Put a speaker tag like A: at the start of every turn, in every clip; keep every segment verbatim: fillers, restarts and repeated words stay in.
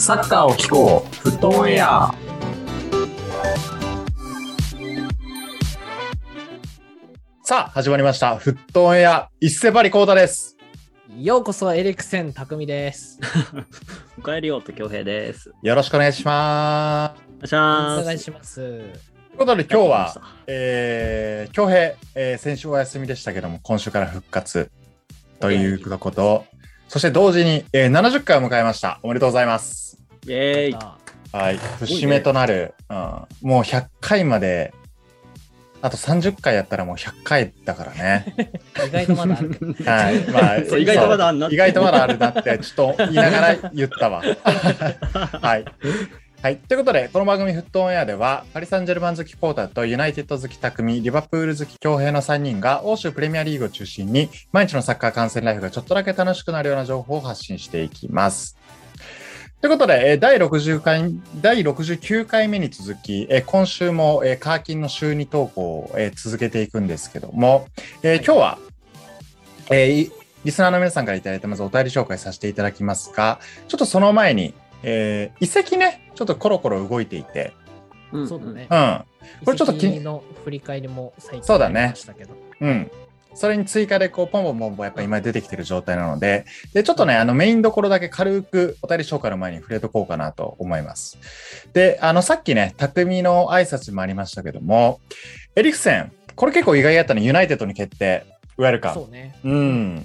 A: サッカーを聞こう、フットオンエア。
B: さあ始まりました、フットオンエア。一世張りコータです。
C: ようこそエリクセン匠です。
D: おかえりようと恭平です。
B: よろしくお願いします。
D: お
C: 願いします。
B: ということで今日は、えー、恭平、えー、先週お休みでしたけども今週から復活ということを、そして同時に、えー、ななじゅっかいを迎えました。おめでとうございます。
D: イエーイ。
B: はい、節目となる、うん、もうひゃっかいまであとさんじゅっかいやったらもうひゃっかいだからね。
C: 意外とまだあるけど。
B: はい、まあ、
D: 意外とまだあるな。
B: 意外とまだあるなってちょっと言いながら言ったわ。はい。はい。ということで、この番組フットオンエアでは、パリ・サンジェルマン好きコータとユナイテッド好き匠、リバプール好き恭平のさんにんが欧州プレミアリーグを中心に毎日のサッカー観戦ライフがちょっとだけ楽しくなるような情報を発信していきます。ということで、だいろくじゅうかい、だいろくじゅうきゅうかいめに続き、今週もカーキンの週に投稿を続けていくんですけども、今日は、リスナーの皆さんからいただいたまずお便り紹介させていただきますが、ちょっとその前に、えー、移籍ね、ちょっとコロコロ動いていて、
C: うん、そうだね。
B: うん。これちょっと
C: 移籍の振り返りも最
B: 近あり
C: ましたけど。
B: うん。それに追加でこうポンポンポンポンやっぱ今出てきてる状態なので、でちょっとねあのメインどころだけ軽くお便り紹介の前に触れとこうかなと思います。で、あのさっきね匠の挨拶もありましたけども、エリクセンこれ結構意外やったね。ユナイテッドに決定、ウェルカム。
C: そうね。
B: うん。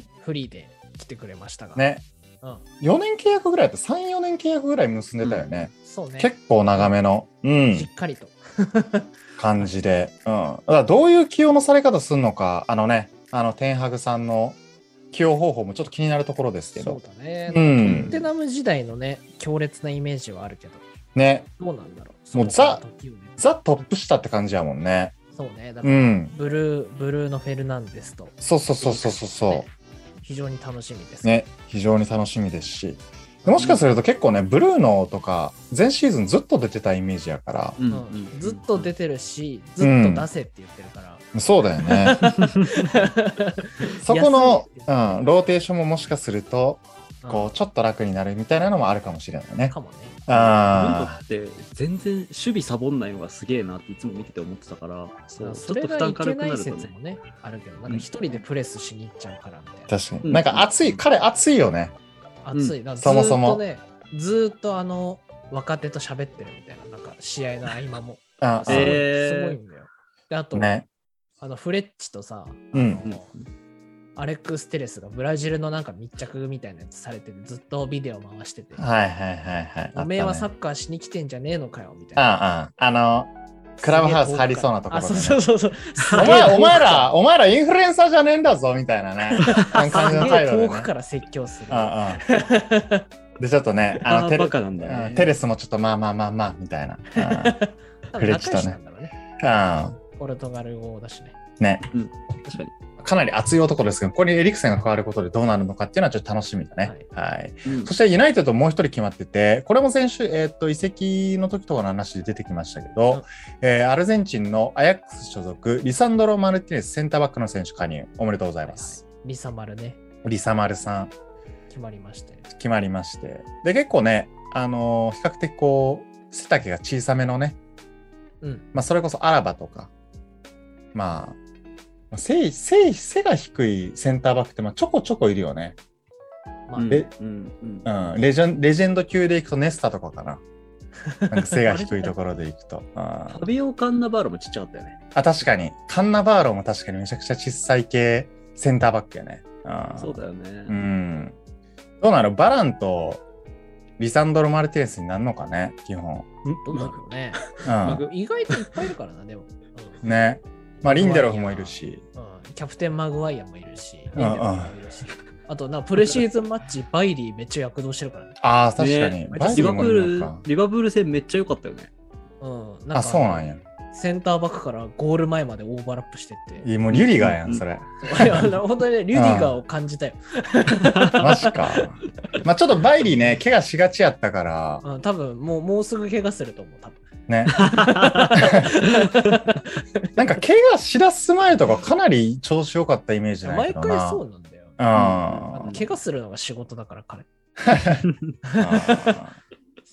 C: フリーで来てくれましたが。
B: ね。うん、よねん契約ぐらいだった。さん、よねん契約ぐらい結んでたよね。
C: うん、そうね。
B: 結構長めの、うん、
C: しっかりと
B: 感じで、うん。だからどういう起用のされ方するのか、あのね、あのテンハグさんの起用方法もちょっと気になるところですけど。
C: そうだね。
B: うん。
C: トッテナム時代のね、強烈なイメージはあるけど。
B: ね。
C: どうなんだろう。
B: もうザ、ザトップ下って感じやもんね。
C: そうね。だから、うん、ブルー、ブルーのフェルナンデスと、ね。
B: そうそうそうそうそう。
C: 非常に楽しみです
B: ね。非常に楽しみですし。もしかすると結構ね、ブルーノとか前シーズンずっと出てたイメージやから、
C: うんうん、ずっと出てるし、ずっと出せって言ってるから、
B: うん、そうだよね。そこの、うん、ローテーションももしかするとこうちょっと楽になるみたいなのもあるかもしれないね。
C: かもね。
D: ああ。って全然守備サボんないのがすげえなっていつも見てて思ってたから、
C: そう、それがいけない説もねあるけど、なんか一人でプレスしに行っちゃうからみたいな。
B: 確かに。なんか熱い、彼熱いよね。
C: 熱いな、
B: そもそも
C: ずっとね、ずっとあの若手と喋ってるみたいな、なんか試合の合間も。
B: あ、
C: すごい、すごいんだよ。で、あと、
B: ね、
C: あのフレッチとさ、
B: うん、
C: アレックス・テレスがブラジルのなんか密着みたいなやつされてて、ずっとビデオ回してて、
B: はいはいはいはい。
C: おめえはサッカーしに来てんじゃねえのかよみたいな。
B: ああ、あの、クラブハウス入りそうなところ、ね。
C: あ、そうそうそうそう。
B: お前、お前ら、お前らインフルエンサーじゃねえんだぞみたいなね。感じの態度で、ね。
C: 遠くから説教する。
B: ああで、ちょっとね、あのテレ、
D: ね、
B: テレスもちょっとまあまあまあまあみたいな。
C: フレッチとね。ポルトガル語だしね。
B: ね、
D: うん。確かに。
B: かなり熱い男ですけど、ここにエリクセンが加わることでどうなるのかっていうのはちょっと楽しみだね。はい。はい、うん、そしてユナイテッドもう一人決まってて、これも先週、えー、っと移籍の時とかの話で出てきましたけど、うん、えー、アルゼンチンのアヤックス所属、リサンドロ・マルティネスセンターバックの選手加入、おめでとうございます。
C: はいはい、リサマルね。
B: リサマルさん。
C: 決まりまして。
B: 決まりまして。で、結構ね、あのー、比較的こう、背丈が小さめのね、
C: うん。
B: まあ、それこそアラバとか、まあ、背, 背, 背が低いセンターバックってまあちょこちょこいるよね。
C: まあ、
B: レうんうん、レジェンレジェンド級でいくとネスタとかかな。なんか背が低いところでいくと。
D: ファビオ・カンナバーロもちっちゃかったよね。
B: あ、確かに。カンナバーロも確かにめちゃくちゃ小さい系センターバックやね。
D: そうだよね。
B: うん。どうなる？バランとリサンドロ・マルティネスになるのかね、基本。
C: どうだろうね。
B: うん、
C: 意外といっぱいいるからな、でも。
B: うん、ね。まあ、リンデロフもいるし、
C: うん、キャプテンマグワイアもいるし、リンデロフもいるし、あとなプレシーズンマッチバイリーめっちゃ躍動してるからね。
B: ああ、確かに、
D: ね、リバプールリバプール戦めっちゃ良かったよね。
C: うん、
B: なんかあ、そうなんや。
C: センターバックからゴール前までオーバーラップしてって。
B: いやもうリュディガーやん、うん、それ。
C: 本当にね、リュディガーを感じたよ。
B: マジか。まあちょっとバイリーね、怪我しがちやったから。
C: うん、多分もうもうすぐ怪我すると思う、多分。
B: ね。なんか怪我しだす前とかかなり調子良かったイメージないけどな。
C: 毎回そうなんだよ。
B: うん。
C: 怪我するのが仕事だから彼。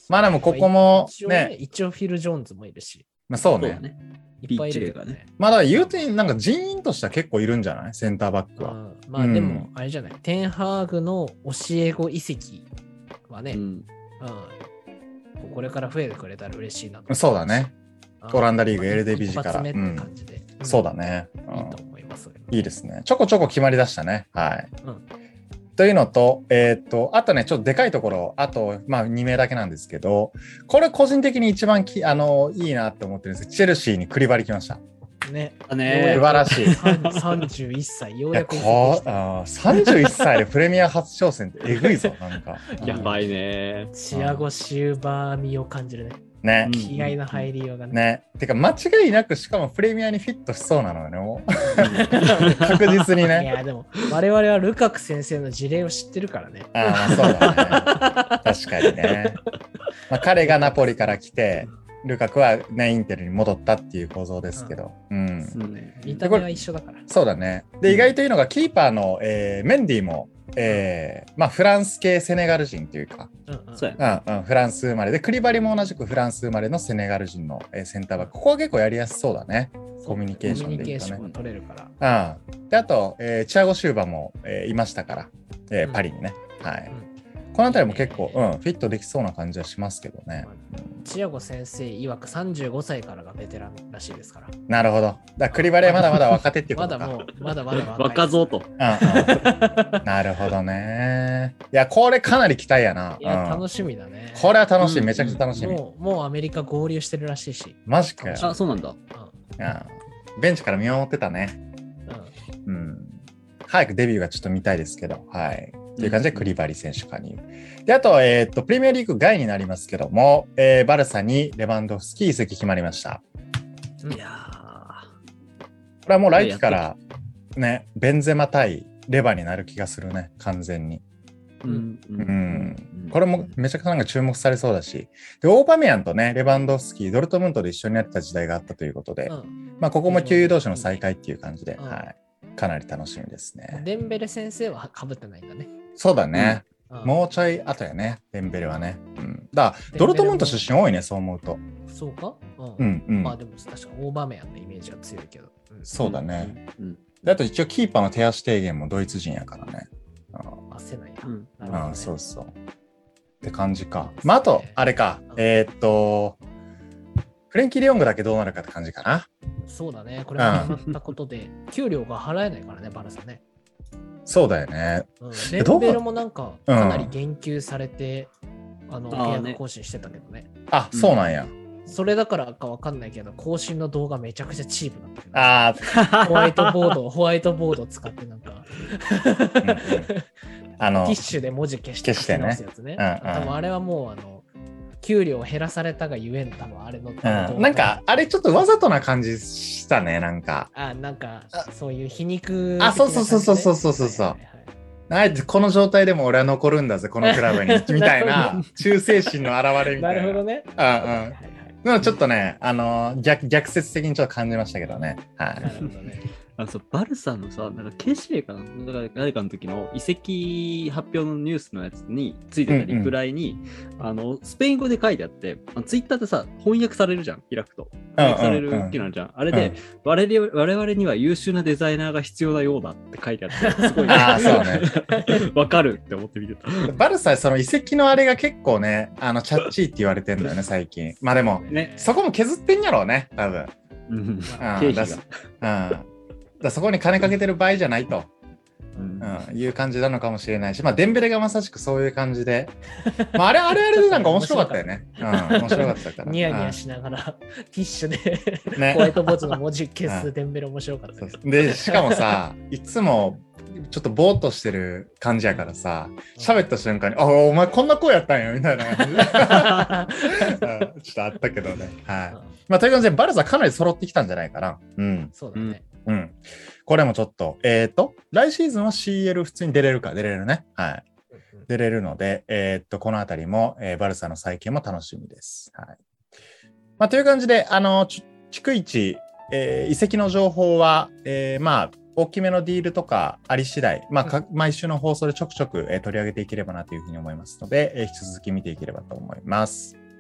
B: まあでもここも
C: 一応ね、
B: ね、
C: 一応フィル・ジョーンズもいるし、
B: まあ、そうね。
D: そうだね。
C: いっぱいいるけど
D: ピッチ
C: ね。
B: まあだから言うてなんか人員としては結構いるんじゃないセンターバックは。
C: うんまあでも、あれじゃない、テンハーグの教え子移籍はね、
D: うん。
C: うんこれから増えてくれたら嬉しいなと。
B: そうだね。
C: うん
B: オランダリーグ エルディービージー から
C: 一発目って感じで。ん
B: そうだね。うん
C: いいと思います。
B: いいですね。ちょこちょこ決まりだしたね。はい。
C: うん
B: というのと、えーっと、あとね、ちょっとでかいところ、あと、まあ、に名だけなんですけど、これ個人的に一番きあのいいなって思ってるんですけど、チェルシーにクリバリ来ました。
C: ね。
D: だね
B: 素晴らしい。
C: さんじゅういっさい、よ
B: いうや
C: やく移籍
B: こ
C: した
B: あーさんじゅういっさいでプレミア初挑戦ってえぐいぞ、なんか。
D: やばいね。
C: チアゴ・シューバー味を感じるね。
B: ね。
D: うん
C: 気合の入りようがね。
B: ね。てか、間違いなく、しかもプレミアにフィットしそうなのよね、もう。確実に
C: い
B: ね。
C: や、でも、我々はルカク先生の事例を知ってるからね。
B: ああ、まあそうだね。確かにね。まあ、彼がナポリから来て、ルカクはね、インテルに戻ったっていう構造ですけど。うん。
D: うん
C: 見た目は一緒だから。
B: そうだね。で、意外といいのが、キーパーの、えーメンディも、えーまあ、フランス系セネガル人というか、
C: うんうん
D: そうやね。
B: うんうん、フランス生まれで、クリバリも同じくフランス生まれのセネガル人の、えーセンターバック。ここは結構やりやすそうだね。コミュニケーションでいいとね
C: コミュニケーションが取れるから。
B: うん。で、あと、えーチアゴ・シューバも、えーいましたから、えー
C: うん
B: パリにね。はい。
C: うん
B: この辺りも結構、うん、フィットできそうな感じはしますけどね。
C: チアゴ先生曰くさんじゅうごさいからがベテランらしいですから。
B: なるほど。だからクリバリはまだまだ若手っていうことか。
C: まだもう、まだまだ若い
D: 若造と。
B: うんうん、なるほどね。いや、これかなり期待やな。
C: いや、
B: うん
C: 楽しみだね。
B: これは楽しい。
D: うん
B: めちゃくちゃ楽しみ。
C: もう、もうアメリカ合流してるらしいし。
B: マジかよ。
D: あ、そうなんだ。
C: うん
B: うんベンチから見守ってたね。
C: うん
B: うん。早くデビューがちょっと見たいですけど、はい。という感じでクリバリ選手加入。で、あと、えっと、プレミアリーグ外になりますけども、えーバルサにレバンドフスキー移籍決まりました。
C: うん
D: いや
B: これはもう来季からね、ベンゼマ対レバになる気がするね、完全に。
D: ーうんう
B: うん。これもめちゃくちゃなんか注目されそうだし、で、オーバメヤンとね、レバンドフスキー、ドルトムントで一緒になった時代があったということで、
C: うん
B: まあ、ここも旧友同士の再会っていう感じで、
C: うん
B: はい。かなり楽しみですね。
C: デンベレ先生はかぶってないんだね。
B: そうだね。
C: うん
B: もうちょい後やね、デンベレはね。うん。だから、
C: デンベレも
B: ドルトムント出身多いね、そう思うと。
C: そうかうん
B: うんうん。
C: まあでも確かオーバーメヤンのイメージは強いけど。うん
B: そうだね。
D: うん
B: であと一応キーパーの手足提言もドイツ人やからね。うん
C: あ、せないな。
D: うん
C: なるほどね
B: うん、そうそう。って感じか。まあ、あと、あれか。
C: うん
B: えーっと、フレンキー・リオングだけどうなるかって感じかな。
C: そうだね。これが決まったことで、給料が払えないからね、バルサね。
B: そうだよね。
C: うん、デンベレもなんか、
B: うん
C: かなり言及されて、あの、
D: あーね
C: 契約更新してたけどね。
B: あ、そうなんや。
C: それだからかわかんないけど、更新の動画めちゃくちゃチープなんだけど、
B: あー、
C: ホワイトボード、ホワイトボードを使ってなんか、
B: うんうんあの
C: ティッ、シュで文字消して
B: 消してね
C: 書き直すやつね。
B: うんうん
C: 多分あれはもう、あの、給料を減らされたがゆえん、多分あれの、
B: うん、なんか、あれちょっとわざとな感じしたね、なんか。
C: あ、なんか、そういう皮肉、
B: あそうそうそうそうそうそうそうそうあえてこの状態でも俺は残るんだぜ、このクラブに。みたいな、忠誠心の表れみたな。
C: ないるほどね。
B: うんうん
C: はいはいはい
B: でもちょっとね、あのー逆、逆説的にちょっと感じましたけどね。はい。
C: なるほどね。
D: あのそうバルサのさ、なんか ケーシーエー かな、だから誰かの時の移籍発表のニュースのやつについてたリプライに、あのスペイン語で書いてあって、あのツイッターでさ、翻訳されるじゃん、開くと。翻訳される機能あるじゃん。あれで、我々、我々には優秀なデザイナーが必要なようだって書いてあって、すごい、
B: ああ、そうね。
D: わかるって思って見てた。
B: バルサ、その遺跡のあれが結構ね、あの、チャッチーって言われてんだよね、最近。まあでも、
D: ね。
B: そこも削ってんやろうね、多分。
D: うん
B: あ
D: 経費が
B: だすうん。だそこに金かけてる場合じゃないと、
D: うん
B: うん、いう感じなのかもしれないし、まあ、デンベレがまさしくそういう感じで、まあ、あれあれあれでなんか面白かったよね。うん、面白かったから。
C: ニヤニヤしながら、ティッシュで
B: うんね
C: ホワイトボードの文字消
B: うん
C: すデンベレ面白かった
B: そう
C: けど。
B: そうで、しかもさ、いつもちょっとぼーっとしてる感じやからさ、喋った瞬間に、あ、お前こんな声やったんや、みたいな感じでうんちょっとあったけどね。はい。まあ、という感じで、バルサかなり揃ってきたんじゃないかな。うん。
C: そうだね。
B: うん。これもちょっと、えっ、と、来シーズンは シーエル 普通に出れるか、出れるね。はい。出れるので、えっ、と、このあたりも、えーバルサの再建も楽しみです。はい。まあ、という感じで、あの、ち逐一、えー移籍の情報は、えーまあ、大きめのディールとかあり次第、まあ、か毎週の放送でちょくちょく、えー取り上げていければなというふうに思いますので、えー引き続き見ていければと思います。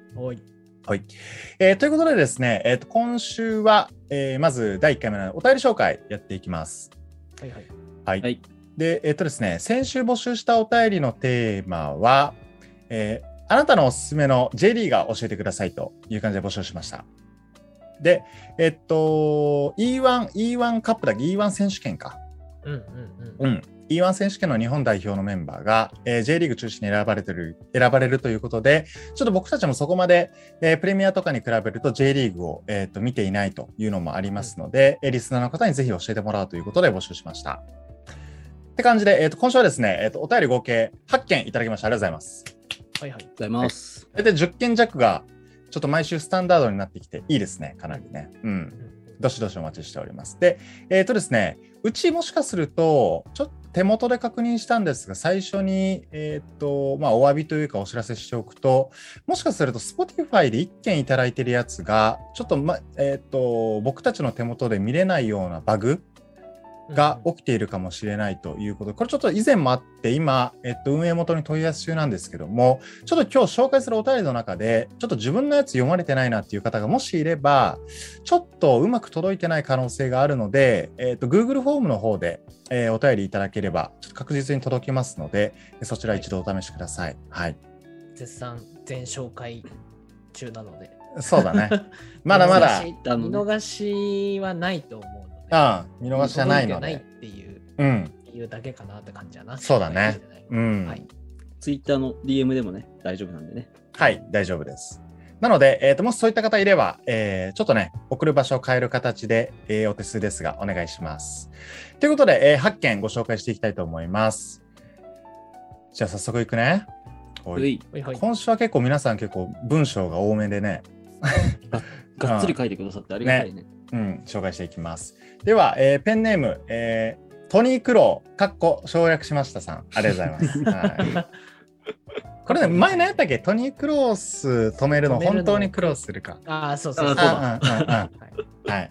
C: おい。
B: はい。えー、ということでですね、えー、と今週は、えー、まずだいいっかいめのお便り紹介やっていきます。
C: はいはい。
B: はい。
D: はい、
B: で、えっ、ー、とですね、先週募集したお便りのテーマは、えー、あなたのおすすめの J リーガー教えてくださいという感じで募集しました。で、えっ、ー、と、イーワン、イーワン カップだっけ イーワン 選手権か。
C: うんうん
B: うん。うん。イーワン 選手権の日本代表のメンバーが、えー、J リーグ中心に選ばれてる、選ばれるということで、ちょっと僕たちもそこまで、えー、プレミアとかに比べると J リーグを、えー、と見ていないというのもありますので、うん、リスナーの方にぜひ教えてもらうということで募集しました。って感じで、えー、と今週はですね、えー、とお便り合計はっけんいただきました。ありがとうございます。
C: はいはい。あり
D: がとうございます。
B: はい、でじゅっけん弱がちょっと毎週スタンダードになってきていいですね、かなりね。うん。どしどしお待ちしております。で、えっ、ー、とですね、うちもしかすると、ちょっと手元で確認したんですが、最初に、えっ、ー、と、まあ、お詫びというかお知らせしておくと、もしかすると Spotify でいっけんいただいているやつが、ちょっと、ま、えっ、ー、と、僕たちの手元で見れないようなバグが起きているかもしれないということで、これちょっと以前もあって、今、えっと、運営元に問い合わせ中なんですけども、ちょっと今日紹介するお便りの中で、ちょっと自分のやつ読まれてないなっていう方がもしいれば、ちょっとうまく届いてない可能性があるので、えっと、Google フォームの方で、えー、お便りいただければ、ちょっと確実に届きますので、そちら一度お試しください。はい。
C: 絶賛全紹介中なので。
B: そうだね。まだまだ。
C: 見逃しはないと思うので。
B: ああ、見逃しじゃないので。
C: ないっていう、
B: うん、
C: いうだけかなって感じだな。
B: そうだね。うん。
D: はい。ツイッターの ディーエム でもね、大丈夫なんでね。
B: はい、大丈夫です。なので、えーと、もしそういった方いれば、えー、ちょっとね、送る場所を変える形で、えー、お手数ですが、お願いします。ということで、えー、はっけんご紹介していきたいと思います。じゃあ早速いくね。おい。今週は結構皆さん結構文章が多めでね。
D: がっつり書いてくださってありがたいね。
B: ね、うん、紹介していきます。では、えー、ペンネーム、えー、トニー・クロー、かっこ省略しましたさん、ありがとうございます。はい、これね、前何やったっけ、トニー・クロース止めるの本当に苦労するか。
C: ああ、そうそうそう。
B: はい、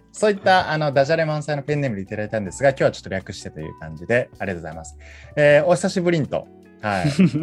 B: そういったあのダジャレ満載のペンネームでいただいたんですが、今日はちょっと略してという感じで、ありがとうございます。えー、お久しぶりんと。はい。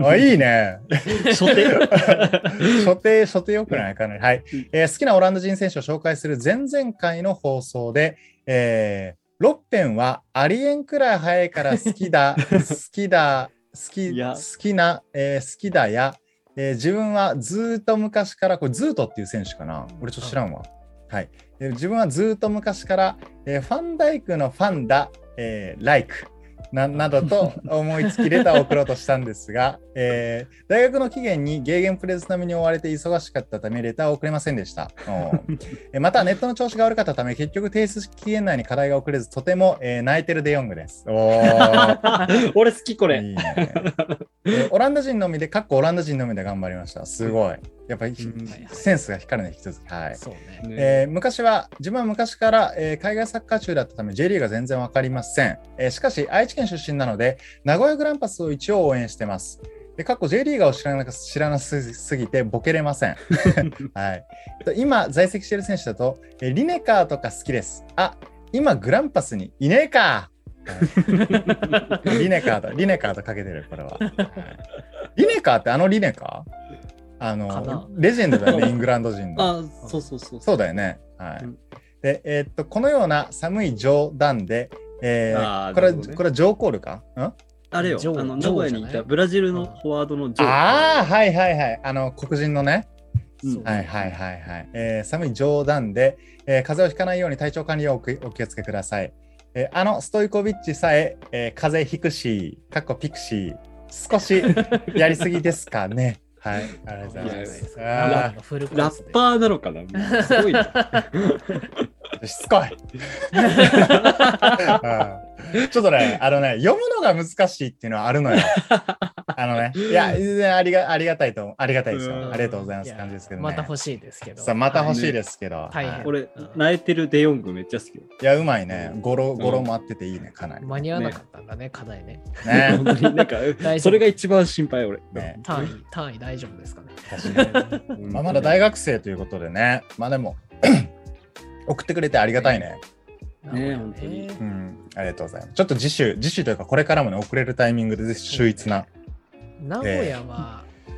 B: あ、いいね。
D: 初手
B: 初手、初手よくないかなり。はい、えー。好きなオランダ人選手を紹介する前々回の放送で、えー、ロッペンはありえんくらい早いから好きだ、好きだ、好き、好きな、えー、好きだや、えー、自分はずっと昔から、これズートっていう選手かな、俺ちょっと知らんわ。はい。えー、自分はずっと昔から、えー、ファンダイクのファンだ、えー、ライク。な, などと思いつきレターを送ろうとしたんですが、えー、大学の期限にゲーゲンプレス並みに追われて忙しかったためレターを送れませんでした。えまたネットの調子が悪かったため結局提出期限内に課題が送れずとても、えー、泣いてるデヨングです。お
D: 俺好きこれ。
B: いいね、えー、オランダ人のみでかっこオランダ人のみで頑張りました。すごい。やっぱりセンスが光るね、引き続き。はい。そうね。えー、昔は、自分は昔から、えー、海外サッカー中だったため J リーが全然わかりません。えー、しかし、愛知県出身なので、名古屋グランパスを一応応援してます。で、過去 J リーガーを知らな知らなすぎてボケれません。はい。今、在籍している選手だと、えー、リネカーとか好きです。あ、今、グランパスにいねえか。はい、リネカーと、リネカーとかけてる、これは。はい、リネカーってあのリネカーあのレジェンドだよね、イングランド人の。
D: あ、そうそうそう。
B: そうだよね。はい。うん、で、えー、っと、このような寒い冗談で、えー、これは、ね、これはジョーコールかん
D: あれよ、あの名古屋にいたブラジルのフォワードのジョー。
B: ああ、はいはいはい。あの、黒人のね。うん、はいはいはいはい。えー、寒い冗談で、えー、風邪をひかないように体調管理をお気をつけください。えー、あのストイコビッチさええー、風邪ひくし、かっこピクシー、少しやりすぎですかね。はい、ありがとうございます。
D: ラッパーなのかな、すごいな。
B: しつこい。ちょっとね、あのね、読むのが難しいっていうのはあるのよ。あのね、いや、全然ありがありがたいと、ありがたいですよ。ありがとうございます感じですけどね。
C: また欲しいですけど。
B: さあ、また欲しいですけど。
D: 俺、泣いてるデヨングめっちゃ好き。い
B: や、うまいね。ゴロ、ゴロもあってていいね、かなり。
C: 間に合わなかったんだね、課題ね。
B: ね。
D: なんか、それが一番心配、俺。
C: 単位、単位大丈夫ですかね。
B: 確かに。まあ、まだ大学生ということでね。まあでも、送ってくれてありがたいね。
D: ね、本当に。
B: うん、ありがとうございます。ちょっと次週、次週というか、これからもね、送れるタイミングで秀逸な。
C: 名古屋は、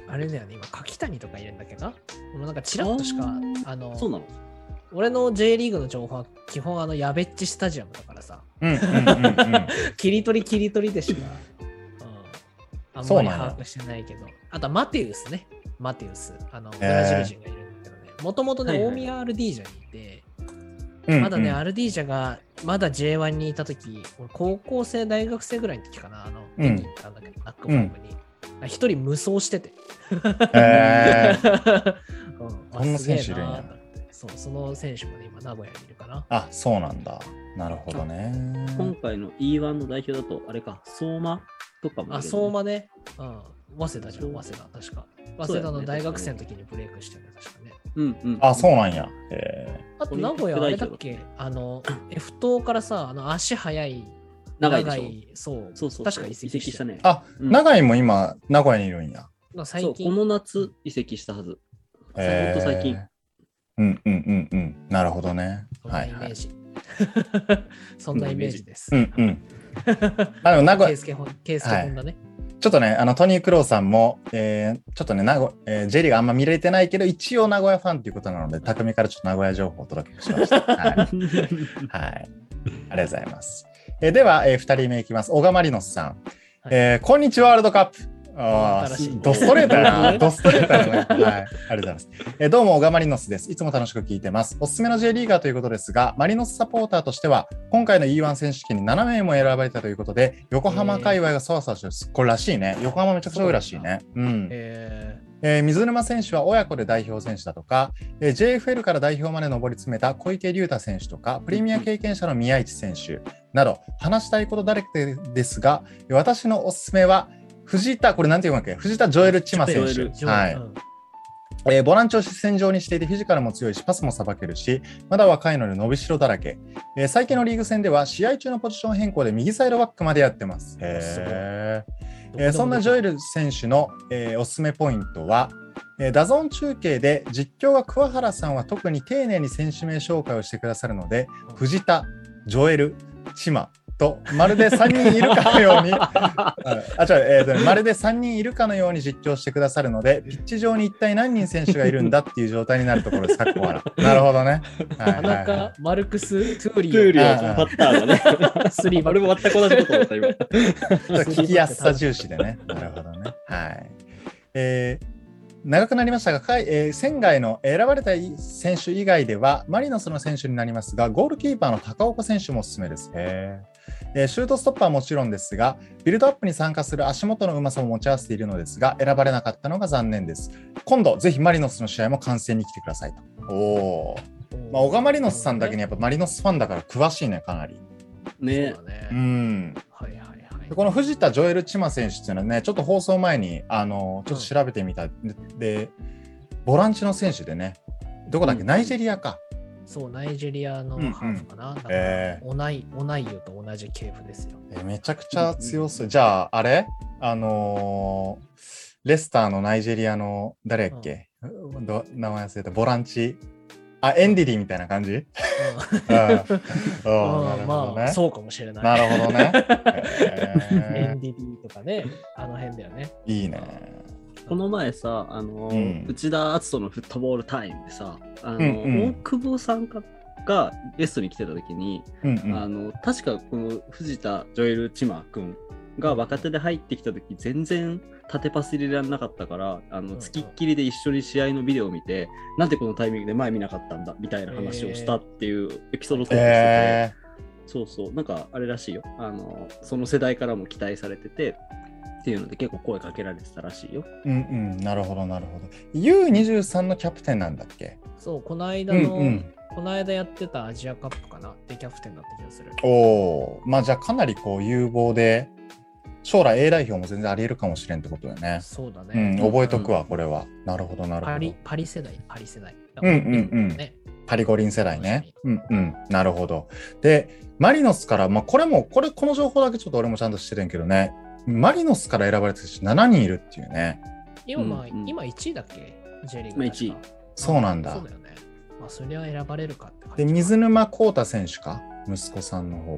C: あれだよね、今、柿谷とかいるんだっけど、もうなんかちらっとしか、あの、
D: そうなの？
C: 俺の J リーグの情報は基本あのやべっちスタジアムだからさ、
B: うんうんうんうん
C: 切り取り切り取りでしか、うん、あんまり
B: そうなんや
C: 把握してないけど、あとはマテウスね、マテウス、あのブラジル人がいるんだけどね、もともとね、
D: はいはい
C: 大宮アールディージャにいて、
B: うん
C: まだね、
B: うん
C: アールディージャがまだ ジェイワン にいたとき、高校生、大学生ぐらいの時かな、あの、
B: うん
C: 見に行ったんだけど、ナックファイブに。一人無双してて。
B: へー
C: うん
B: そんな選手いるんや
C: あすげえなと思ってそう、その選手もね、今、名古屋にいるかな。
B: あ、そうなんだ。なるほどね。
D: 今回の イーワン の代表だと、あれか、相馬とかもいるよね。
C: あ、相馬ね。うん。早稲田じゃん、
D: そう
C: 早稲田、確か。
D: そうだよね
C: 早稲田の大学生の時にブレイクしてるね、確かね。
D: うんうん。
B: あ、そうなんや。へ
C: あと、名古屋、あれだっけあの、F 島からさ、あの足速い、
D: 長いでしょ。
C: そう、
D: そうそう。
C: 確か移籍
D: 移籍したね。
B: ーあ、
D: うん
B: 長井も今、名古屋にいるんや。
D: そう、
C: 最近
D: この夏移籍したはず。
B: へー
D: ほんと最近。
B: うんうんうんうん。なるほどね。
C: そん
B: ははい。
C: ないイメージ。そんなイメージです。
B: うんうん。あの、名古屋
C: ケイ、スケホン、ケイスケホンだね。
B: ちょっとね、あの、トニー・クローさんも、えーちょっとね、名古えー、ジェリーがあんま見れてないけど、一応名古屋ファンということなので、匠からちょっと名古屋情報をお届けしました。はい。はい。ありがとうございます。えーでは、えー、ふたりめいきます。小川マリノスさん。
C: はい
B: えーこんにちは、ワールドカップ。あ
C: 新しい
B: ードストレートやな。ドストレートやね。はい。ありがとうございます。えーどうも、小川マリノスです。いつも楽しく聞いてます。おすすめの J リーガーということですが、マリノスサポーターとしては、今回の イーワン 選手権にななめいも選ばれたということで、横浜界隈がそわそわしてる。これらしいね。横浜めちゃくちゃ多いらしいね。うん。
C: え
B: えー水沼選手は親子で代表選手だとか、えー ジェイエフエル から代表まで上り詰めた小池龍太選手とか、プレミア経験者の宮市選手など、話したいことだらけですが、私のおすすめは、藤田、これなんて言うんだっけ、藤田ジョエル・チマ選手。
D: ジョエル
C: ー、
B: はい。
C: うん
B: えーボランチを主戦場にしていてフィジカルも強いしパスもさばけるしまだ若いので伸びしろだらけ、えー最近のリーグ戦では試合中のポジション変更で右サイドバックまでやってますへーえーそんなジョエル選手の、えーおすすめポイントは、えーダゾーン中継で実況が桑原さんは特に丁寧に選手名紹介をしてくださるので藤田、ジョエル、チマとまるでさんにんいるかのようにあ、違う、えーとね、まるでさんにんいるかのように実況してくださるので、ピッチ上に一体何人選手がいるんだっていう状態になるところです。かっこ笑なるほどね。はい
C: 田中、マルクス、トゥーリ
D: トゥーリ
C: オ、
B: あ
D: オのパターンがね。
C: スリーバック
D: 俺も全く同じこと思った今。
B: ちょっと聞きやすさ重視でね。なるほどね。はい。えー長くなりましたが、かいえー仙外の選ばれた選手以外では、マリノスの選手になりますが、ゴールキーパーの高岡選手もおすすめです。へーえーシュートストッパーはもちろんですが、ビルドアップに参加する足元のうまさも持ち合わせているのですが、選ばれなかったのが残念です。今度、ぜひマリノスの試合も観戦に来てくださいと。おー。まあ、小川マリノスさんだけにやっぱマリノスファンだから詳しいね、かなり。
D: ね
C: そうだね。
B: うん。
C: はいはいはい
B: でこの藤田ジョエル・チマ選手っていうのはね、ちょっと放送前にあのちょっと調べてみた、でで、ボランチの選手でね、どこだっけ、
D: うん
B: ナイジェリアか。
C: そう、ナイジェリアのハーフかな。だから
B: え
C: オナイ、オナイユと同じ系譜ですよ。
B: えめちゃくちゃ強そう。じゃあ、あれあのーレスターのナイジェリアの誰やっけ、ど名前忘れた、ボランチ。あ、エンディリーみたいな感じ、うん、あー
C: うん
B: なるほど
C: まあ、
B: ね。
C: そうかもしれない。
B: なるほどね。
C: エ
B: え
C: ンディリーとかね、あの辺だよね。
B: ーいいね。
D: この前さ、あの、
B: うん
D: 内田篤人のフットボールタイムでさ、あの、
B: うんうん
D: 大久保さんかがゲストに来てた時に、
B: うんうん
D: あの確かこの藤田ジョエル・チマ君が若手で入ってきた時全然縦パス入れられなかったからあの
C: うんうん
D: 付きっきりで一緒に試合のビデオを見て、なんでこのタイミングで前見なかったんだみたいな話をしたっていうエピソードトークしてて、
B: え
D: そうそう、なんかあれらしいよ、あのその世代からも期待されててっていうので結構声かけられてたらしいよ。
B: ー、うんうん、なるほどなるほど。ユーにじゅうさん のキャプテンなんだっけ。
C: そう、この間
B: うん
C: の、
B: うん
C: この間やってたアジアカップかなでキャプテンだった気がする。
B: おお、まあじゃあかなりこう有望で、将来 A 代表も全然あり得るかもしれんってことだよね。
C: そうだ
B: うん、
C: ね。
B: 覚えとくわ、これは。なるほど、なるほど
C: パリ。パリ世代、パリ世代。
B: うんうんうん
C: ね、
B: パリ五輪世代ね。うんうん、なるほど。で、マリノスから、まあこれも、これ、この情報だけちょっと俺もちゃんと知ってるんやけどね、マリノスから選ばれてる人しちにんいるっていうね。
C: 今、まあ
D: うんうん
C: 今いちいだっけ ?J リーグ
D: まあいちい
C: 確か
B: そうなんだ
C: そうだよね。まあそれは選ばれるかって感
B: で、
C: じ。
B: 水沼宏太選手か、息子さんの方は。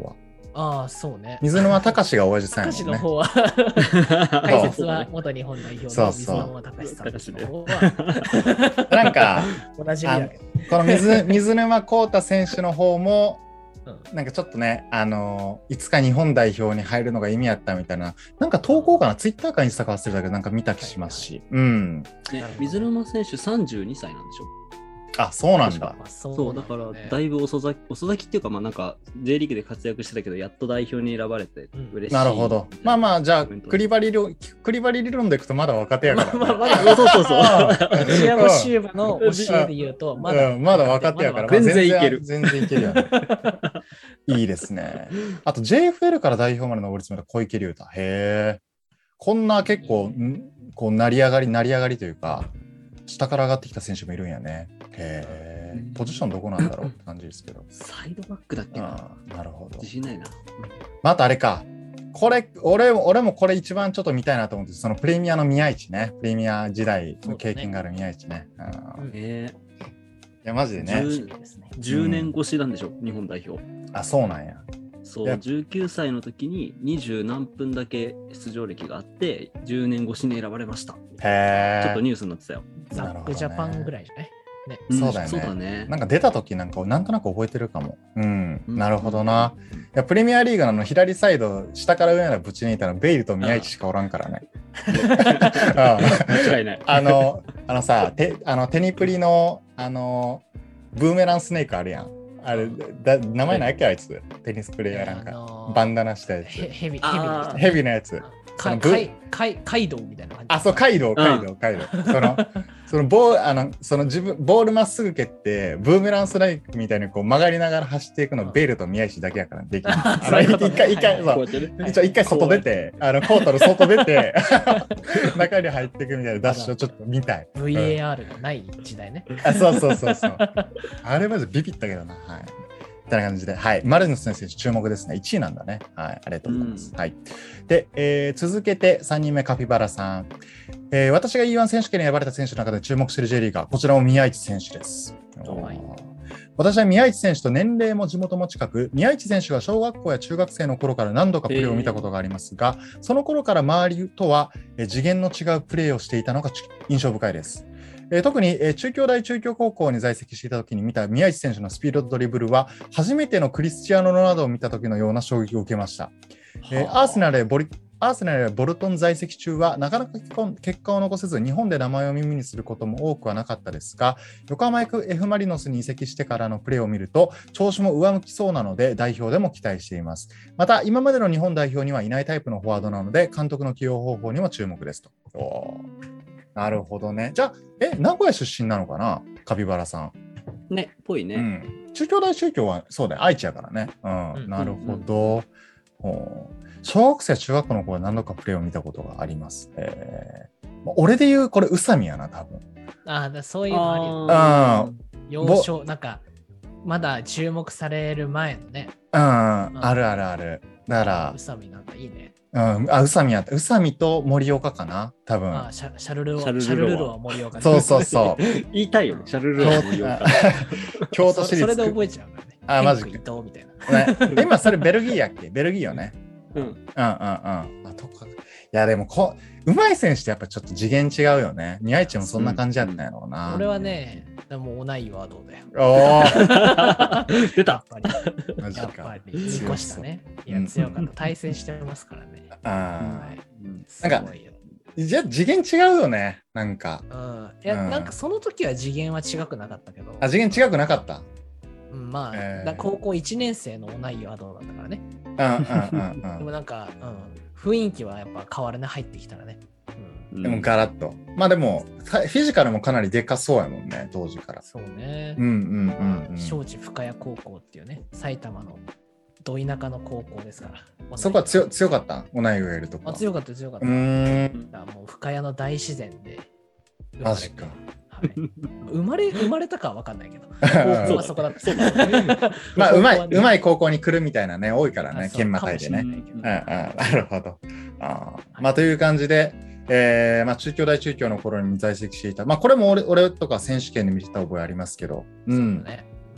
C: ああ、そうね。
B: 水沼隆が親父さん
C: 高
B: やもんね。
C: 志の方は、解説は元日本代表の水沼隆さんの方は、
B: なんか、
C: 同じ意味だけど。
B: この水水沼宏太選手の方も、
C: うん
B: なんかちょっとね、あのーいつか日本代表に入るのが意味あったみたいな、なんか投稿かな、ツイッターかインスタか忘れたけど、なんか見た気しますし。うん。
D: ね、水沼選手さんじゅうにさいなんでしょ。
B: あ、そうなんだ。
C: まあそ
D: そう、だからだいぶ遅咲き、遅咲きっていうか、まあなんか J リーグで活躍してたけど、やっと代表に選ばれて嬉しい。
B: なるほど。まあまあ、じゃあ、
D: コメント
B: クリバリ理論、クリバリ理論でいくとまだ若手やから、ね。
C: まあまあまだ
D: そうそうそう。
C: 内山シューバの教えで言うと、まだ、
B: うんまだ若手やから、
C: まだ
D: 全然いける
B: 全然いけるよね。いいですね。あと ジェイエフエル から代表まで上り詰めた小池龍太。へえ。こんな結構、んこう成り上がり、成り上がりというか、下から上がってきた選手もいるんやね。へえ。ポジションどこなんだろうって感じですけど。
D: サイドバックだっけな。
B: ああ、なるほど
D: 自。信ないな。
B: またあれか。これ、俺も、俺もこれ一番ちょっと見たいなと思って、そのプレミアの宮市ね。プレミア時代の経験がある宮市ね。うん
C: うん
D: え
B: いや、マジでね。
D: 十
C: そうですね。
D: ー、じゅうねん越しなんでしょ、日本代表。
B: あ、そうなんや。
D: そ、
B: いうや
D: じゅうきゅうさいの時ににじゅう何分だけ出場歴があって、じゅうねん越しに選ばれました。
B: へえ。
D: ちょっとニュースになってたよ。
C: ザックジャパンぐらいじゃないね。
D: ん
B: そうだよね
D: そうだね。
B: なんか出た時なんかなんとなく覚えてるかも。うん。
D: うん
B: なるほどな。いや、プレミアリーグのあの左サイド、下から上までぶち抜いたのベイルと宮市しかおらんからね。あ
D: 間違いない。
B: あの、あのさ、テあのテニプリの、あの、ブーメランスネークあるやん。あれ、だ名前ないっけあいつ。テニスプレイヤーなんか。
C: あのー
B: バンダナしたやつ。
C: ヘヘビ、ヘビ
D: あー
C: の人。
B: ヘビのやつ。そ
C: か
B: のブ
C: カイカイカイドウみたいな感じ。
B: あ、そう、カイドウ、カイドウ、カイドウ。その、そのボール、あの、その自分、ボールまっすぐ蹴って、ブーメランスライクみたいにこう曲がりながら走っていくの、ベイルと宮石だけやからできる。あの、
C: そういうことね
B: 一回、一回、
C: はい
B: そう
D: こうや。ってね。
C: はい
B: 一応一回外出て、あの、コートの外出て、中に入っていくみたいなダッシュをちょっと見たい。
C: ブイエーアール がない時代ね。
B: あ、そうそうそうそう。あれまずビビったけどな。はい。みたいな感じで、はい。マルヌス選手注目ですね。いちいなんだね。はい。ありがとうございます。
D: うん
B: はい。で、えー続けてさんにんめ、カピバラさん。えー私が イーワン 選手権に選ばれた選手の中で注目している J リーガー、こちらも宮市選手です。
C: はい
B: 私は宮市選手と年齢も地元も近く、宮市選手が小学校や中学生の頃から何度かプレーを見たことがありますが、その頃から周りとはえー次元の違うプレーをしていたのがち印象深いです。えー特に、えー中京大中京高校に在籍していた時に見た宮市選手のスピードとドリブルは、初めてのクリスチアーノ・ロナウドを見た時のような衝撃を受けました。えーアーセナルでボリアーセナルやボルトン在籍中はなかなか結果結果を残せず日本で名前を耳にすることも多くはなかったですが、横浜 F ・マリノスに移籍してからのプレーを見ると調子も上向きそうなので代表でも期待しています。また今までの日本代表にはいないタイプのフォワードなので監督の起用方法にも注目ですと。おーなるほどね。じゃあえ名古屋出身なのかな、カピバラさん。
D: ね、ぽいね。
B: うん、中京大中京はそうだよ、愛知やからね。うん
C: うん
B: なるほど。ほう小学生、中学校の頃は何度かプレーを見たことがあります。えー、俺で言う、これ、宇佐美やな、多分。
C: ああ、だそういうのあるよね。
D: あー
C: 幼少、なんか、まだ注目される前のね。
B: うん、あるあるある。だから
C: 宇、佐美なんかいいね。
B: うん、あ、宇佐美やった。宇佐美と森岡かな、多分。
C: ああ、シャシャルルは、
D: シャルルロワ
C: シャルルロは森岡ね
B: そうそうそう。
D: 言いたいよね、シャルルローのようか。
B: 京都市立。
C: そそれで覚えちゃうからね。
B: あマジか
C: ヘンク伊藤みたいな。
B: ね、今、それベルギーやっけベルギーよね。
D: うん。
B: うんうんうん。あとか。いや、でもこう、うまい選手ってやっぱちょっと次元違うよね。宮市もそんな感じやったんやろうな。
C: 俺はね、でも同いワードだよ。
B: おー、
D: 出た
C: やっ。ぱり。
B: マジか
C: やっぱ。り、にこしたね。いや、強かった。対戦してますからね。
B: あ
C: はい。
D: うん
C: すごいよ。
B: ーじゃあ次元違うよね。なんか。
C: うん。いや、
B: うん
C: なんかその時は次元は違くなかったけど、
B: あ、次元違くなかった。
C: うん、まあ、
B: えー
C: だ高校いちねん生の同いワードだったからね。
B: うんうんうん
C: でもなんか、うん、雰囲気はやっぱ変わるね、入ってきたらね。うん、
B: うん。でもガラッと。まあでも、フィジカルもかなりでかそうやもんね、当時から。
C: そうね。
B: うんうんうんうん。
C: 庄司深谷高校っていうね、埼玉のど田舎の高校ですから。
B: そこは強強かった同いがいるとこは。
C: あ強かった強かっ
B: う
C: た。
B: ーん。
C: だからもう深谷の大自然で生まれて。
B: マジか。
C: はい、生まれ生まれたかは分かんないけど、高校はそこだった。
B: まあ、うまい、うま
C: い
B: い高校に来るみたいなね、多いからね、県またいでね。
C: ね。
B: うんうん、なるほど。あーまあ、という感じで、えーまあ、中京大中京の頃に在籍していた。まあ、これも俺俺とか選手権で見てた覚えありますけど。う
C: そうんだ。ね。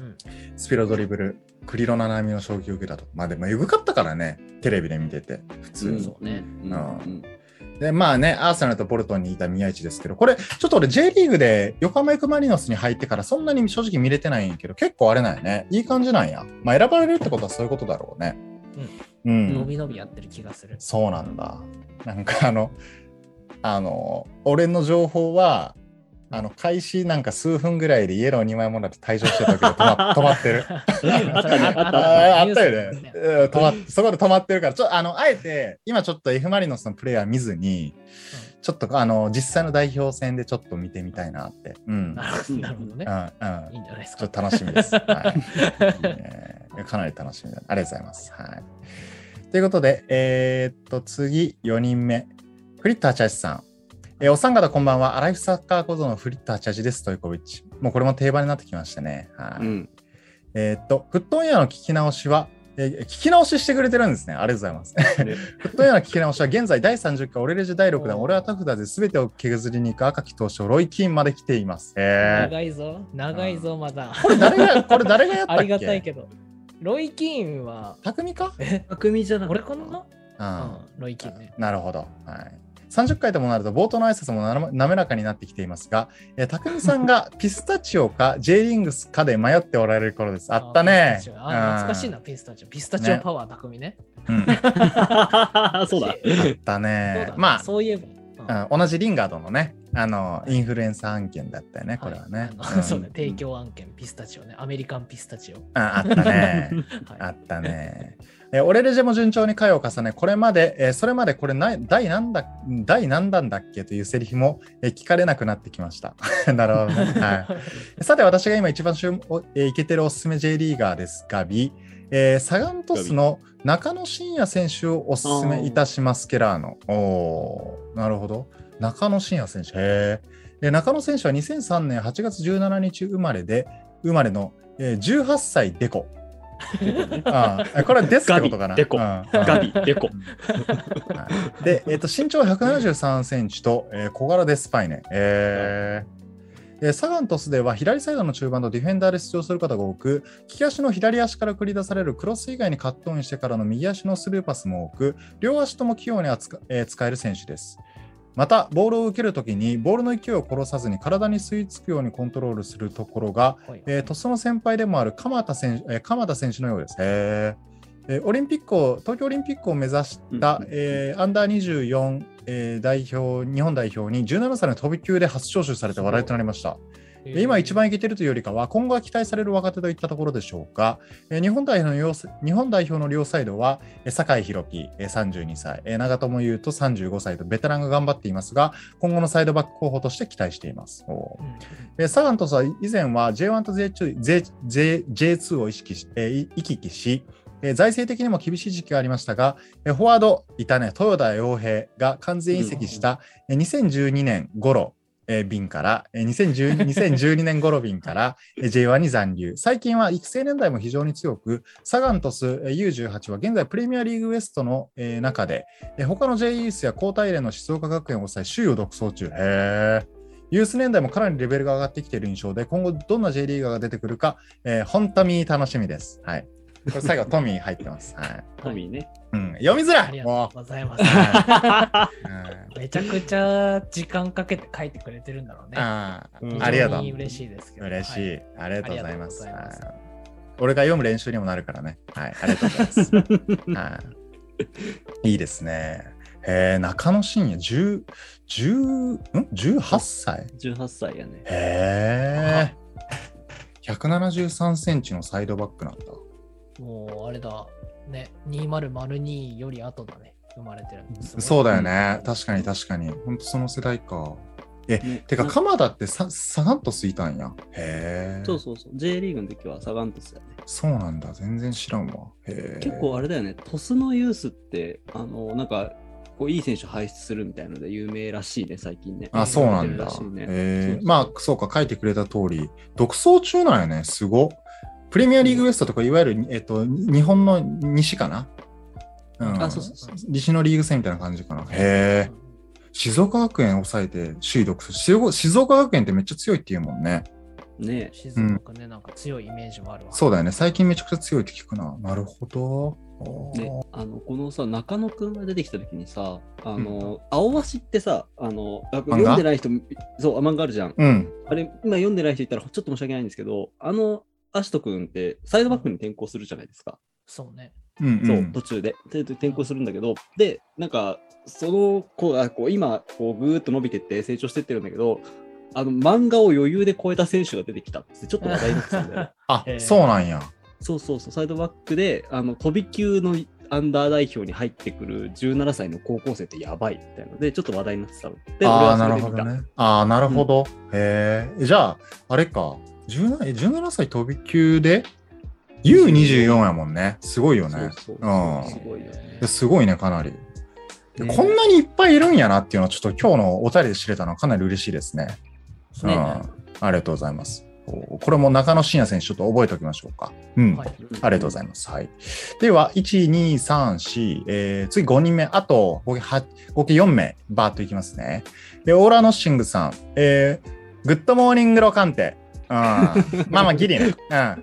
C: うん
B: スピードドリブル、クリロナナミの衝撃を受けたと。まあでもエグかったからね、テレビで見てて、普通に。
C: そうね。
D: うんうん
B: で、まあね、アーセナルとボルトンにいた宮市ですけど、これ、ちょっと俺 J リーグで横浜 F ・マリノスに入ってからそんなに正直見れてないんやけど、結構あれなんやね。いい感じなんや。まあ選ばれるってことはそういうことだろうね。うん。
C: 伸び伸びやってる気がする。
B: そうなんだ。なんかあの、あの、俺の情報は、あの開始なんか数分ぐらいでイエローにまいもらって退場してたけど止ま止まってる。
D: あったね、あった
B: ああったよね。うん止まっそこで止まってるからちょあのあえて今ちょっと F ・マリノスのプレイヤー見ずに、うん、ちょっとあの実際の代表戦でちょっと見てみたいなって。うん、
C: なるほどね。うんうん、いいんじゃないですか。
B: ちょっと楽しみです。はいいいね、かなり楽しみだ。ありがとうございます。はい。ということで、えー、っと次よにんめフリッターチャチさん。えー、お三方こんばんは。アライフサッカー小僧のフリッターチャチです。トイコビッチ。もうこれも定番になってきましたね。はい。うん、えー、っと、フットオンエアの聞き直しは、えー、聞き直ししてくれてるんですね。ありがとうございます。フットオンエアの聞き直しは現在だいさんじゅっかい、オレレジだいろくだん、俺はタフだで全てを削りに行く赤き投手、ロイキーンまで来ています。えー、
C: 長いぞ。長いぞ、まだ。
B: これ誰が、これ誰がやったっけ？
C: ありがたいけど。ロイキーンは。
B: 匠か？
C: え、
D: 匠じゃなくて。
C: 俺かな？うん、ロイキーンね。
B: なるほど。はい。さんじゅっかいともなると冒頭の挨拶もな滑らかになってきていますが、えー、匠さんがピスタチオか J リングスかで迷っておられる頃です。あったね。
C: あ懐かしいな、ピスタチオ。ピスタチオパワー匠ね。
B: うん、
D: そうだ。あ
B: ったね。まあ、
C: そういえば、
B: うん、同じリンガードのね、あの、インフルエンサー案件だったよね、これはね。
C: はいうん、そうね、提供案件、ピスタチオね。アメリカンピスタチオ。
B: あ, あったね。はい、あったね。えー、オレレジェも順調に回を重ね、これまで、えー、それまでこれな第何だ、第何弾だっけというセリフも、えー、聞かれなくなってきました。なるほどね。はい。さて、私が今一番しゅ、えー、イケてるおすすめ J リーガーですが、ビ、えー、サガン鳥栖の中野真也選手をおすすめいたしますケラーノ。おー、なるほど。中野真也選手。へー。中野選手はにせんさんねんはちがつじゅうしちにち生まれで、生まれの、えー、じゅうはっさいデコ。ああこれはですってことかな。
D: デコ。ガビ、デコ。
B: で、えー、と身長ひゃくななじゅうさんセンチと、えー、小柄でスパイね。えーえー、サガン鳥栖では左サイドの中盤とディフェンダーで出場する方が多く、利き足の左足から繰り出されるクロス以外にカットインしてからの右足のスルーパスも多く、両足とも器用に扱、えー、使える選手です。また、ボールを受けるときに、ボールの勢いを殺さずに体に吸い付くようにコントロールするところが、はいえー、鳥栖の先輩でもある鎌田選手、えー、鎌田選手のようです。へえー、オリンピックを、東京オリンピックを目指した、うんえー、アンダーにじゅうよん、えー、代表、日本代表にじゅうななさいの飛び級で初招集されて話題となりました。今一番いけてるというよりかは今後は期待される若手といったところでしょうか。日本代表の両、日本代表の両サイドは酒井宏樹さんじゅうにさい、長友佑都さんじゅうごさいとベテランが頑張っていますが、今後のサイドバック候補として期待しています。うん、サガン鳥栖は以前は ジェイワン と ジェイツー, ジェイツーを意識し、行き来し、財政的にも厳しい時期がありましたが、フォワードいたね、豊田洋平が完全移籍したにせんじゅうにねん頃、便からにせんじゅうにねん頃便から ジェイワン に残留。最近は育成年代も非常に強く、サガン鳥栖 ユーじゅうはち は現在プレミアリーグウエストの中で他の J ユースや高体連の静岡学園を抑え首位を独走中。へー。ユース年代もかなりレベルが上がってきている印象で、今後どんな J リーガーが出てくるか、えー、本当に楽しみです。はい。これ最後トミー入ってます。はい。
D: トミーね。
B: うん、読みづらい。
C: ありがとうございます。めちゃくちゃ時間かけて書いてくれてるんだろうね。
B: あありがとう。
C: 嬉しいですけど。
B: 嬉しい。はい、ありがとうございます。ます俺が読む練習にもなるからね。はい。ありがとうございます。はい、いいですね。えー、中野真也じゅう、じゅう、ん ?じゅうはっさい ?
D: じゅうはっさいやね。
B: へー。ひゃくななじゅうさんセンチのサイドバックなんだ。
C: もうあれだ。ね、にせんにより後だね、生まれてるんです。
B: そうだよね、うん、確かに確かに、本当その世代か。え、ね、てか、鎌田ってサガン鳥栖いたんや。へえ。
D: そうそうそう、J リーグの時はサガン鳥栖だね。
B: そうなんだ、全然知らんわ。へ
D: 結構あれだよね、鳥栖のユースって、あの、なんか、こういい選手輩出するみたいなので有名らしいね、最近ね。
B: あ、そうなんだ。ね、へえ。まあ、そうか、書いてくれた通り、独走中なんやね、すごっ。プレミアリーグウエストとかいわゆる、えっと、日本の西かな、うん、あそうそうそう西のリーグ戦みたいな感じかな。へえ。静岡学園抑えて首位独走。静岡学園ってめっちゃ強いって言うもんね。
D: ね
C: 静岡ね、なんか強いイメージもあるわ。
B: そうだよね。最近めちゃくちゃ強いって聞くな。なるほど。
D: で、あの、このさ、中野くんが出てきたときにさ、あの、うん、青足ってさ、あの、読んでない人、そう、漫画あるじゃん。
B: うん。
D: あれ、今読んでない人いたらちょっと申し訳ないんですけど、あの、アシトくんってサイドバックに転向するじゃないですか。
C: そうね。
B: うんうん、
D: そう、途中で。で転向するんだけど、で、なんか、その子がこう今、こうぐーっと伸びてって成長してってるんだけど、あの、漫画を余裕で超えた選手が出てきたって、ちょっと話題になってたんだよ。
B: あ、そうなんや。
D: そうそうそう、サイドバックで、あの、飛び級のアンダー代表に入ってくるじゅうななさいの高校生ってやばいみたいなので、ちょっと話題になってたの。で、
B: ああ、なるほどね。ああ、なるほど。うん、へえ。じゃあ、あれか、じゅうなな, じゅうななさい飛び級で ユーにじゅうよん やもんね。すごいよね。
D: そうそうそう、すごいよね。
B: すごいね、かなり。ね、こんなにいっぱいいるんやなっていうのは、ちょっと今日のお便りで知れたのはかなり嬉しいですね。うん、ね、ありがとうございます。これも中野真也選手ちょっと覚えておきましょうか。うん。はい、ありがとうございます。はい。では、いち、に、さん、よん、えー、次ごにんめ、あと合計はち、合計よんめい、バーッといきますね。で、オーラノッシングさん、えー、グッドモーニングロカンテ。うん。まあまあ、ギリね。うん。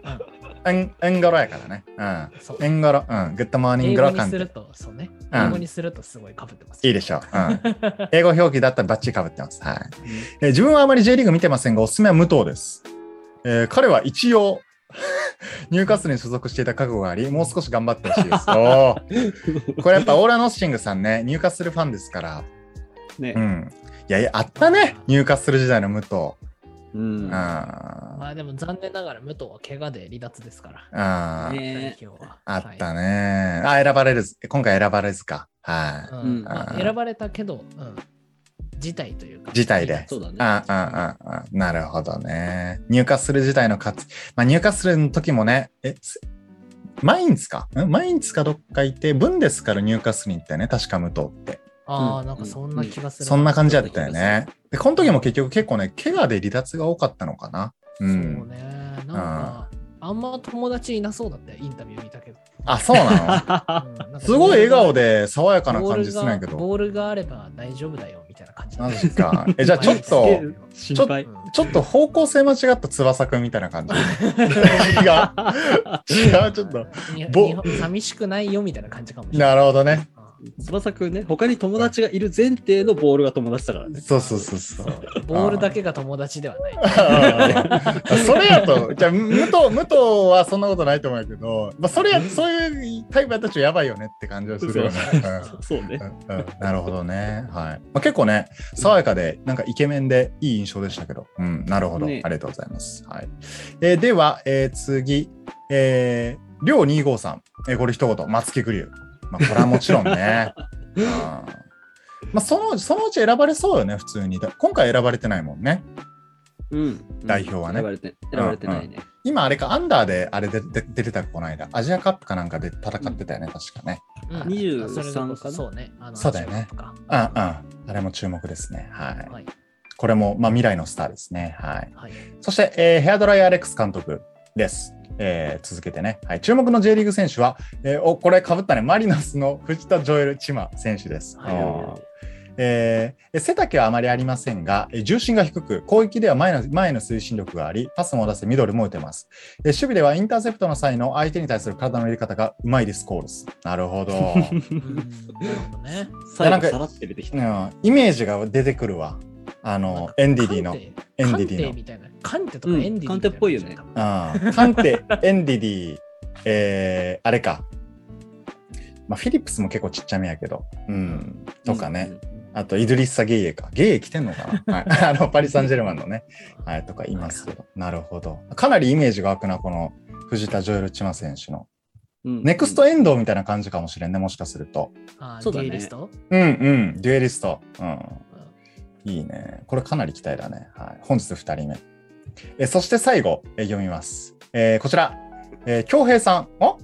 B: うん、エンゴロやからね。うん。エンゴロ、うん。グッドモーニングロカンテ。
C: 英語にすると、そうね。英語にするとすごい被ってます。
B: いいでしょう。うん。英語表記だったらバッチリ被ってます。はい。えー、自分はあまり J リーグ見てませんが、おすすめは武藤です。えー、彼は一応ニューカッスルに所属していた覚悟があり、もう少し頑張ってほしいです。おこれやっぱオーラノッシングさんね、ニューカッスルファンですから。
D: ね。
B: うん。いやいや、あったね、ニューカッスル時代の武藤。
C: うん。あまあでも残念ながら武藤は怪我で離脱ですから。
B: ああ、
D: ね、
B: あったね。あ、選ばれる、今回選ばれずか。はい、
C: うん。まあ、選ばれたけど、うん。自体というか。
B: 自体で。
D: そうだね。
B: ああ、ああ、ああ、なるほどね。入荷する自体の勝つ。まあ入荷するの時もね、え、マインツかんマインツかどっかいて、ブンデスから入荷するに行ったよね、確か武藤って。
C: ああ、うん、なんかそんな気がする。
B: そんな感じだったよね。で、この時も結局結構ね、怪我で離脱が多かったのかな。うん。
C: そうね。なんか、あんま友達いなそうだったよ、インタビュー見たけど。
B: あ、そうなの、うん、すごい笑顔で爽やかな感じするんやけど。
C: ボールがあれば大丈夫だよみたいな感じ。
B: マジか。え、じゃあちょっと、ちょ, ちょっと方向性間違った翼くんみたいな感じ。違う。違う、ちょっと。
C: 寂しくないよみたいな感じかもしれない。
B: なるほどね。
D: 翼くんね、他に友達がいる前提のボールが友達だからね。
B: そうそうそうそう。
C: ボールだけが友達ではない。
B: それやと、じゃあ、武藤、武藤はそんなことないと思うけど、まあ、それや、そういうタイプやったらやばいよねって感じはするよね。
D: そうね、
B: うんうん。なるほどね。はい。まあ、結構ね、爽やかで、なんかイケメンでいい印象でしたけど、うん、なるほど。ね、ありがとうございます。はい。えー、では、えー、次、えー、りょうにじゅうごさん、えー、これ一言、松木玖生。まあ、これはもちろんね。うん、まあ、その、そのうち選ばれそうよね、普通に。今回選ばれてないもんね。
D: うん。
B: 代表はね。
D: 選ばれて、選ばれてないね。うんうん、
B: 今、あれか、アンダーで、あれで出てたこの間。アジアカップかなんかで戦ってたよね、うん、確かね。
C: うん、にじゅうさんかな。そうね。
B: あのそうだよね。うんうん。あれも注目ですね。はい。はい、これも、まあ、未来のスターですね。はい。はい、そして、えー、ヘアドライアレックス監督です。えー、続けてね、はい、注目の J リーグ選手は、えー、おこれかぶったね、マリノスの藤田ジョエル・チマ選手です。はい、えー、背丈はあまりありませんが、重心が低く、攻撃では前の前の推進力があり、パスも出せ、ミドルも打てます。守備ではインターセプトの際の相手に対する体の入れ方がうまいです、コールス。なるほど。なるほ
D: どね。最後さらって出てきた、
B: うん。イメージが出てくるわ。あの、エンディディの。エンディディの。
C: みたいな。カンテとかエンディディ、うん、
D: カンテっぽいよね。
B: ああ、カンテ、エンディディ、えー、あれか。まあ、フィリップスも結構ちっちゃめやけど。うん。とかね。うん、あと、イドリッサ・ゲイエか。ゲイエ来てんのかな、はい、あの、パリ・サンジェルマンのね。はい、とかいますけど。なるほど。かなりイメージが湧くな、この藤田ジョエル・チマ選手の。うん、ネクストエンドみたいな感じかもしれんね、もしかすると。
C: ああ、そうだね。デュエリスト？
B: うんうん、デュエリスト。うん。いいね。これかなり期待だね。はい。本日ふたりめ。えそして最後、え読みます。えー、こちら、えー、京平さん。お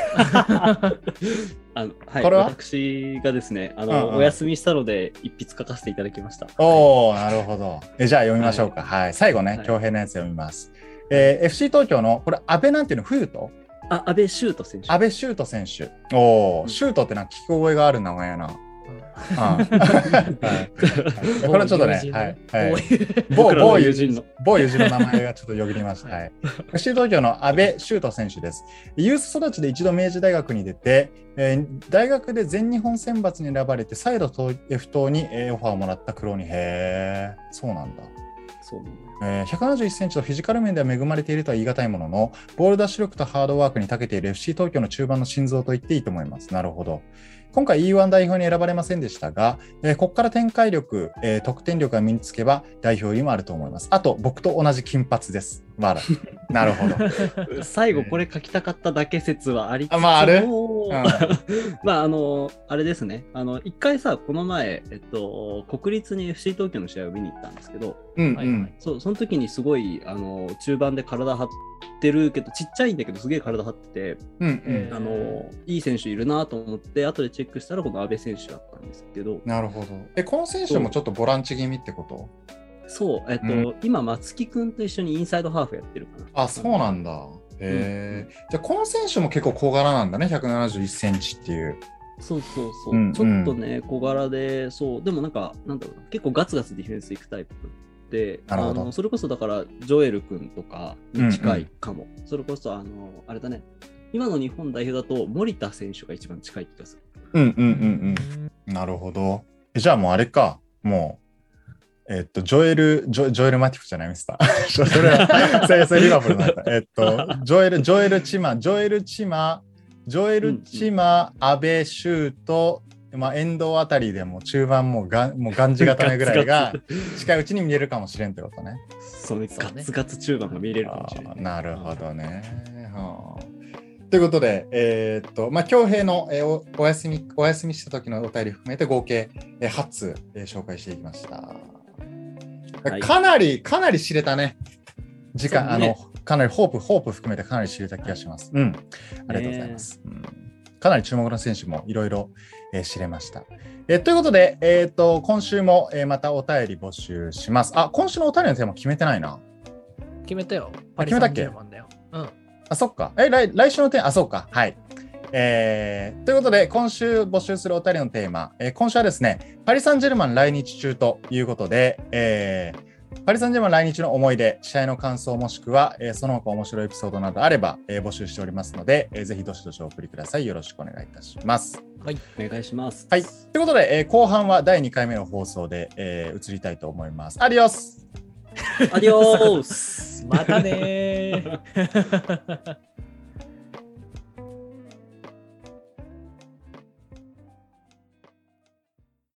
D: あのはい、これは私がですね、あの、うんうん、お休みしたので一筆書かせていただきました。
B: おお、なるほど。えじゃあ読みましょうか。はい。はい、最後ね、京平のやつ読みます。えー、エフシー 東京の、これ、安倍なんていうの、冬と
D: あ、安倍修斗選手。
B: 安倍修斗選手。おお、うん、修斗ってなんか聞き覚えがある名前やな。 はい、これはちょっとね、はいはい、某
D: 僕らの友人の
B: 某友人の名前がちょっとよぎりました。はい、エフシー 東京の阿部修斗選手です。ユース育ちで一度明治大学に出て、えー、大学で全日本選抜に選ばれて再度 F 等に、えー、オファーをもらった苦労に、へー、そうなんだ。
D: そうね、
B: えー、ひゃくななじゅういっセンチとフィジカル面では恵まれているとは言い難いものの、ボールダッシュ力とハードワークに長けている エフシー 東京の中盤の心臓と言っていいと思います。なるほど。今回 イーワン 代表に選ばれませんでしたが、えー、ここから展開力、えー、得点力が身につけば代表入りもあると思います。あと、僕と同じ金髪です。まだ。なるほど。
D: 最後これ書きたかっただけ説はありつつも、
B: あ、まあ、ある、うん、
D: まあ、あの、あれですね。あの、一回さ、この前、えっと、国立に エフシー 東京の試合を見に行ったんですけど、
B: うんうん、
D: はいはい、そう、その時にすごい、あの、中盤で体張ってるけど、ちっちゃいんだけど、すげえ体張ってて、
B: うんうん、
D: あの、いい選手いるなと思って、後でチェックしたら、この阿部選手だったんですけど。
B: なるほど。え、この選手もちょっとボランチ気味ってこと？
D: そう、えっと、うん、今、松木君と一緒にインサイドハーフやってるかな。
B: あ、そうなんだ。へえ、うん、じゃあ、この選手も結構小柄なんだね、ひゃくななじゅういっセンチっていう。
D: そうそうそう、
B: うんうん、
D: ちょっとね、小柄で、そう、でもなんか、なんだろうな、結構ガツガツディフェンスいくタイプで、あのそれこそだから、ジョエル君とかに近いかも。うんうん、それこそ、あの、あれだね、今の日本代表だと、森田選手が一番近い気がする。
B: うんうんうんうん。なるほど。じゃあもうあれか、もう、えっと、ジョエル、ジョ、ジョエル・マティフじゃないミスター。それは、それ、それリバプールなんだ。えっと、ジョエル、ジョエル・チマ、ジョエル・チマ、ジョエル・チマ、阿部修と、まあ、遠藤あたりでも中盤もがもうがんじ固めぐらいが近いうちに見れるかもしれんってことね。
D: そうね、ガツガツ中盤が見れるかもしれない。
B: なるほどね。はあ、ということで、えー、っと、まあ、恭平の、えー、お, お休み、お休みした時のお便り含めて合計、えー、はちつ、えー、紹介していきました。はい、かなり、かなり知れたね。時間、ね、あの、かなりホープ、ホープ含めてかなり知れた気がします。うん。ありがとうございます。うん、かなり注目の選手もいろいろ知れました。えー、ということで、えー、と今週も、えー、またお便り募集します。あ、今週のお便りのテーマ決めてないな。
C: 決めたよ。
B: パリサンジェルマンだよ。うん。あ、そっか。え、来、来週のテーマ、あ、そうか。はい。えー、ということで、今週募集するお便りのテーマ、えー、今週はですね、パリ・サンジェルマン来日中ということで、えー、パリ・サンジェルマン来日の思い出、試合の感想もしくは、えー、その他面白いエピソードなどあれば、えー、募集しておりますので、えー、ぜひどしどしお送りください。よろしくお願いいたします。
D: はい、お願いします。
B: はい。ということで、えー、後半はだいにかいめの放送で、えー、移りたいと思います。アディオス
D: アディオース
C: またねー